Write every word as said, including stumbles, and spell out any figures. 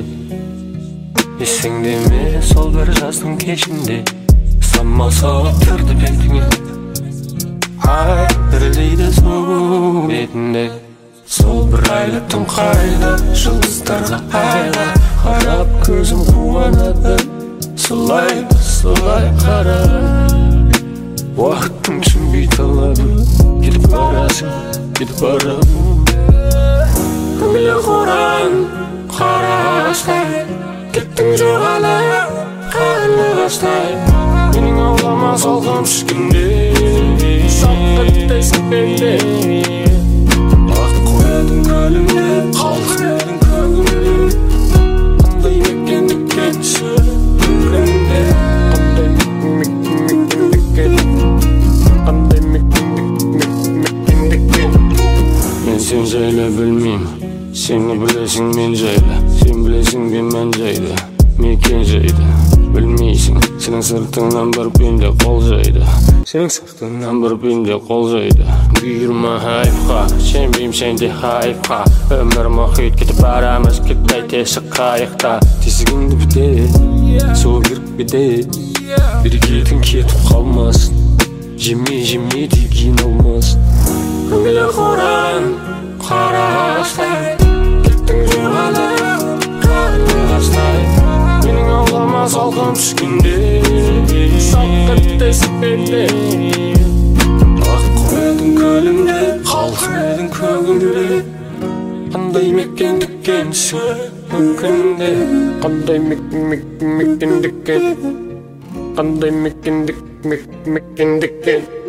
кешінде. Есіңде ме сол бір жаздың кешінде, самал соғып бетіңе. Ай дірілдейді су бетінде, сол бір айлы түн қайда, жұлдыздарға айға қарап көзім қуанады. Солай, солай қара, уақыттың түсінбей талады. Кетіп барасың, кетіп барамын. Көңілі құран қара ағаштай, кеттің жоғалып қарлығаштай. Менің аулама солғын түскенде, саққыттай сәпенде. Ақ қойдың көлімде, қалқымның көгімде. Қандай мекендіккен сөкімде, қандай мекендіккен, қандай мекендіккен. Мен сен жайлы білмеймін, сені білесің мен жайлы. Сен білесің бен мән жайды, мекен жайды. Білмейсің, сенің сыртыңнан бір пенде қол жайды. Сенің сыртыңнан бір пенде қол жайды. Бұйырма хайпқа, сенбеймін сенде хайпқа. Өмір мұхит кетіп барамыз, кетпей тесік қайықта. Тесігіңді біте, су кіріп кете, берекетің кетіп қалмасын. Жеме жеме деген алмасын. Көңілі құран қара ағаштай, кеттің жоғалып қарлығаштай. Менің аулама салқын түскенде, саққыттай сәпенде. Ақ қойдың көлімде, қалқымның көгімде. Қандай мекендіккен сөкімде, қандай мекендіккен, қандай мекендік мекендіккен.